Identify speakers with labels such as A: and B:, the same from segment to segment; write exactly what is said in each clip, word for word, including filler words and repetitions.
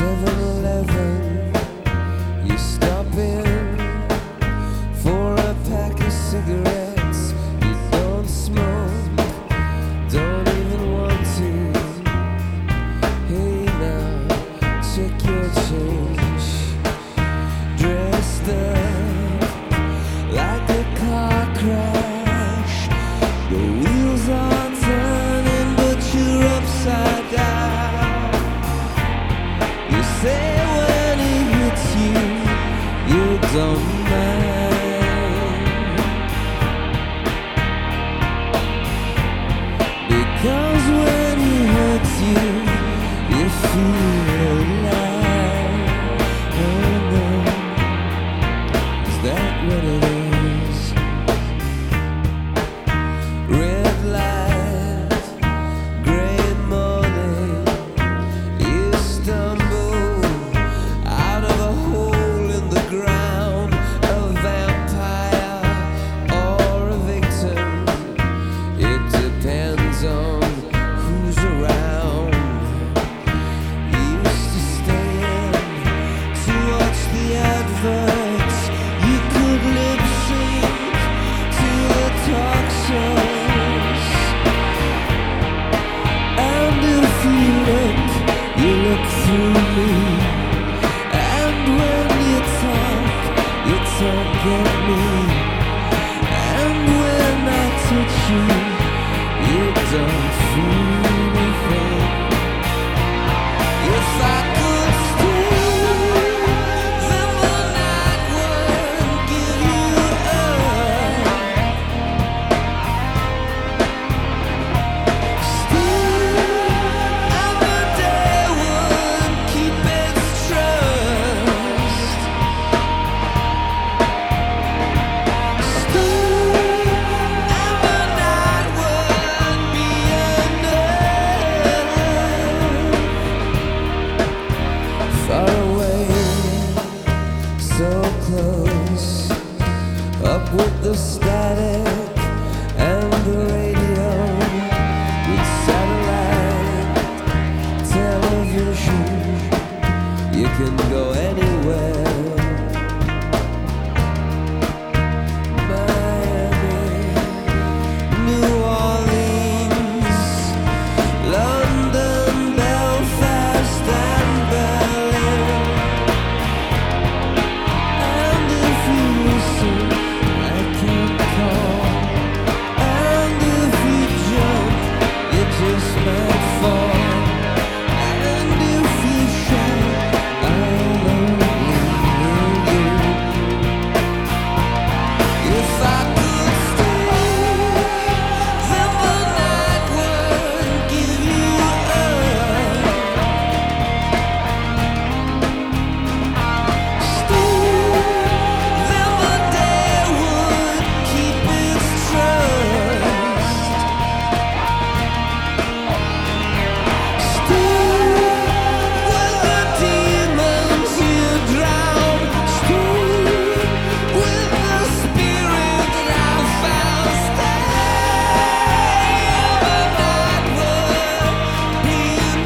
A: seven eleven, you stop in for a pack of cigarettes. You don't smoke, don't even want to. Hey now, check your change. Dressed up like a car crash. The wheels are turning, but you're upside down. You say when it hits you, you don't mind, because when it hurts you, you feel alive. Oh no, is that what it is? Red light, gray morning, you stumble out of a hole in the ground, a vampire or a victim. It depends on who's around. You used to stay in to watch the adverts. You could lip sync to the talk shows. And if you look, you look through me. And when you talk, you talk at me. And when I touch you, you don't feel anything. If I could stay, then the night wouldn't give you up. Stay, and the day would keep its trust. Stay, and the night would be enough. Far away, so close, up with the static and the radio, with satellite television. You can go anywhere. Miami, New Orleans, London, Belfast, and Berlin. And if you listen, I can call. And if you jump, you just might fall. And if you shout, I'll only hear you. If I could stay, then the night wouldn't give you up. Stay, then the day would keep its trust. Stay with the demons you drown. Stay with the spirit that I found. Stay, and the night would be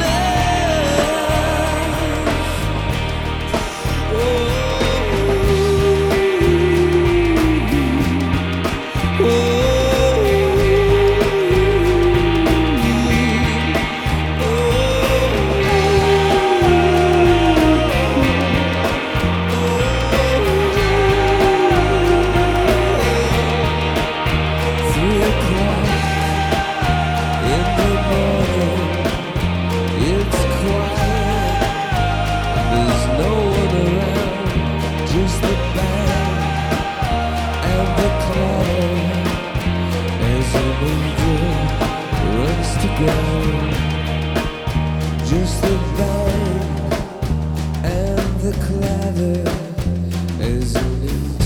A: three o'clock in the morning. It's quiet, there's no one around, just the band and the clatter as an angel runs to ground. Just the band and the clatter as an angel